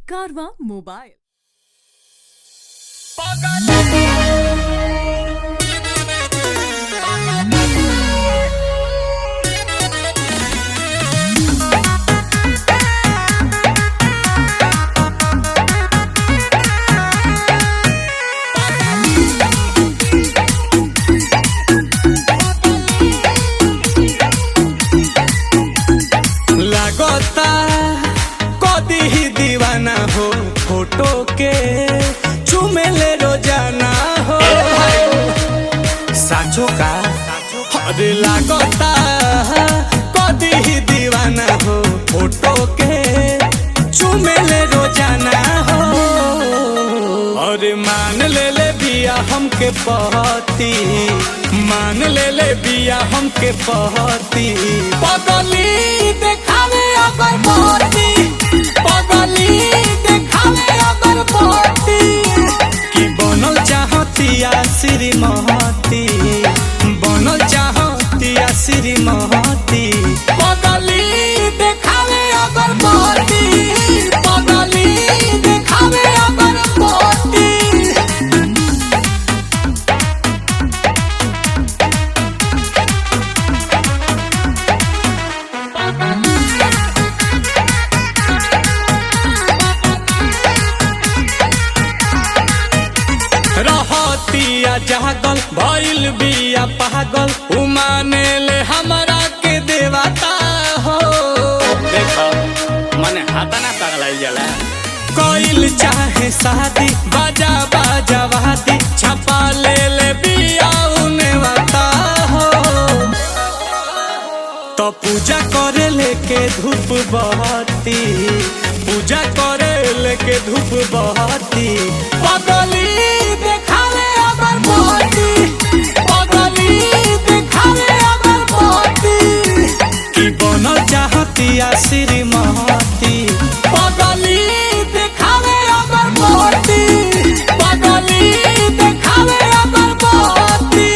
कारवा मोबाइल। लगता कदी ही दीवाना हो फोटो के चुमेले रोजाना हो साचो का अरे लगता कदी ही दीवाना हो फोटो के चुमेले रोजाना हो और मान ले बिया हमके पहती मान ले बिया हमके पहती पगली देखावे अगर पहती पगली देखावे अगर पहती कि बनल चाहतिया श्रीमती बनल चाहतिया श्रीमती पगली देखावे अगर पहती पगली देखावे अगर पहती। रहतिया जागल भइल बिया पागल उमाने ले हमरा के देवता हो देखो मने हाथा ना पगलाई जाला कोइल चाहे शादी बाजा बाजा वादी छपा ले बिया उने वाता हो तो पूजा करे लेके धूप बहती पूजा करे लेके धूप बहती पगली देखावे अगर बहती पगली देखावे अगर बहती कि बनल चाहतिया श्रीमती पगली देखावे अगर बहती पगली देखावे अगर बहती।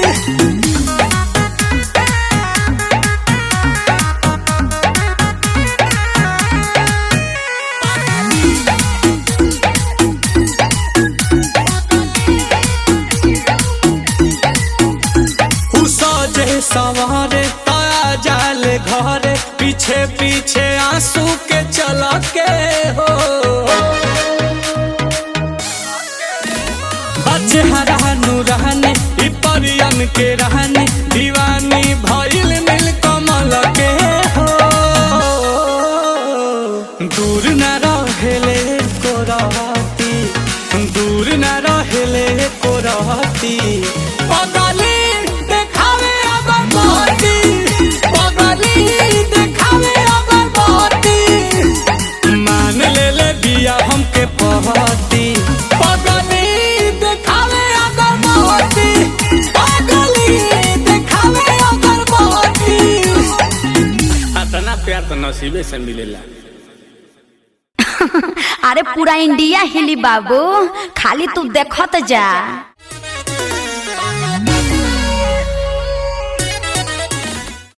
सवारे ताया जाले घरे पीछे पीछे आंसू के चला के हो बच्चे हरा नूरानी परियन के रहनी दीवानी भइल नील कमल के हो दूर न रहेले को रहती दूर न रहेले को रहती पगली देखावे अगर बहती पगली देखावे अगर बहती मान ले बिया हमके पहती पगली देखावे अगर बहती पगली देखावे अगर बहती। इतना प्यार तो नसीबे से मिलेला। अरे पूरा इंडिया हिली बाबू, खाली तू देखत जा।